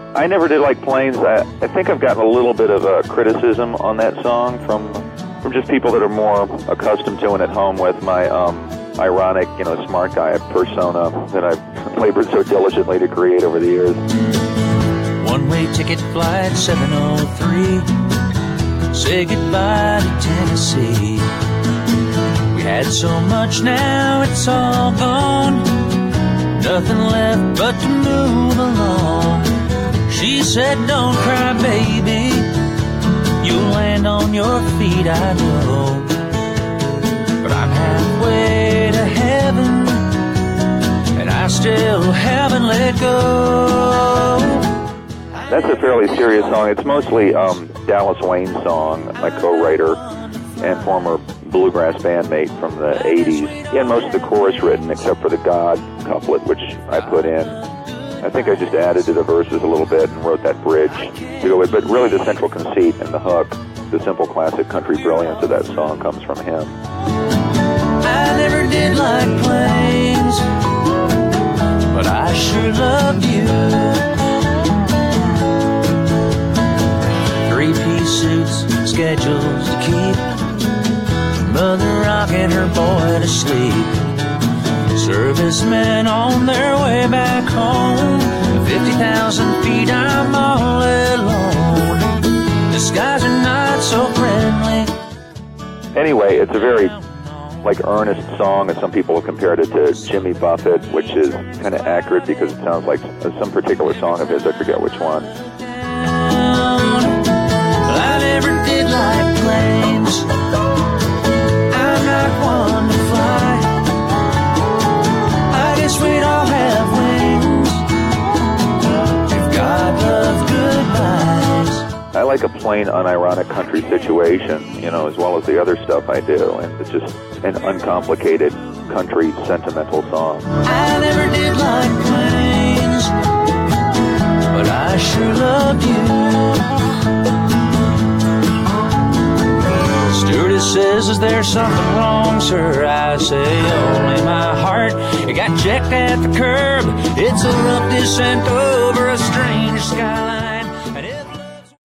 I never did like planes. I think I've gotten a little bit of criticism on that song from just people that are more accustomed to and at home with my ironic, smart guy persona that I've labored so diligently to create over the years. One-way ticket flight 703. Say goodbye to Tennessee. We had so much, now it's all gone. Nothing left but to move along. She said, don't cry, baby. You'll land on your feet, I know. But I'm halfway to heaven, and I still haven't let go. That's a fairly serious song. It's mostly Dallas Wayne's song, my co-writer and former bluegrass bandmate from the 80s. He had most of the chorus written except for the God couplet, which I put in. I think I just added to the verses a little bit and wrote that bridge to go with. But really the central conceit and the hook, the simple classic country brilliance of that song comes from him. I never did like planes, but I sure loved you. Three-piece suits, schedules to keep, mother rocking her boy to sleep. Servicemen on their way back home. 50,000 feet, I'm all alone. The skies are not so friendly. Anyway, it's a very earnest song, and some people have compared it to Jimmy Buffett, which is kind of accurate because it sounds like some particular song of his. I forget which one. I never did like planes. I'm not one to fly. I guess we'd all have wings if God loved goodbyes. I like a plain, unironic country situation, as well as the other stuff I do, and it's just an uncomplicated country sentimental song. I never did like planes, but I sure loved you. Stewardess says, is there something wrong, sir? I say, only my heart. It got checked at the curb. It's a rough descent over a strange skyline.